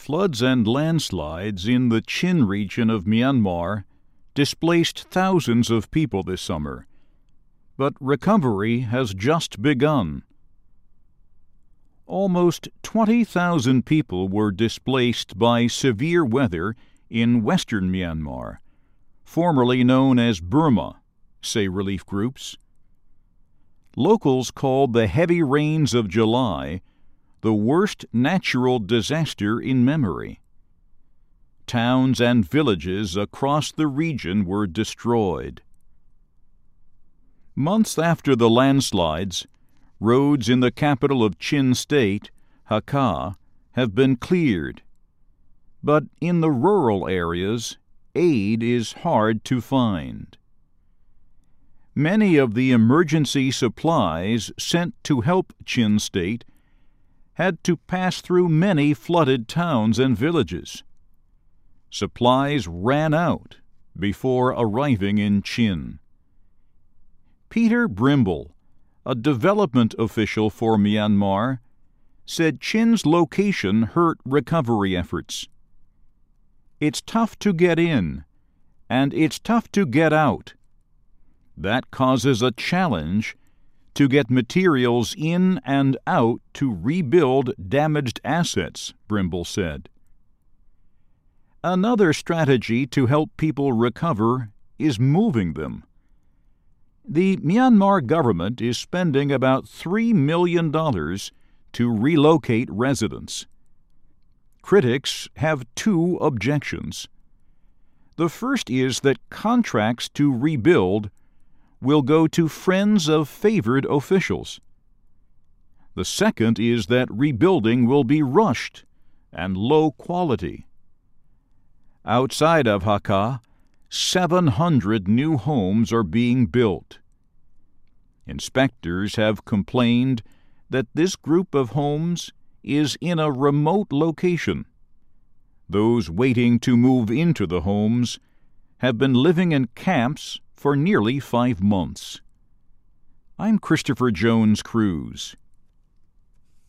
Floods and landslides in the Chin region of Myanmar displaced thousands of people this summer, but recovery has just begun. Almost 20,000 people were displaced by severe weather in western Myanmar, formerly known as Burma, say relief groups. Locals called the heavy rains of July the worst natural disaster in memory. Towns and villages across the region were destroyed. Months after the landslides, roads in the capital of Chin State, Hakka, have been cleared. But in the rural areas, aid is hard to find. Many of the emergency supplies sent to help Chin State had to pass through many flooded towns and villages. Supplies ran out before arriving in Chin. Peter Brimble, a development official for Myanmar, said Chin's location hurt recovery efforts. It's tough to get in, and it's tough to get out. That causes a challenge to get materials in and out to rebuild damaged assets, Brimble said. Another strategy to help people recover is moving them. The Myanmar government is spending about $3 million to relocate residents. Critics have two objections. The first is that contracts to rebuild will go to friends of favored officials. The second is that rebuilding will be rushed and low quality. Outside of Hakka, 700 new homes are being built. Inspectors have complained that this group of homes is in a remote location. Those waiting to move into the homes have been living in camps for nearly 5 months. I'm Christopher Jones Cruz.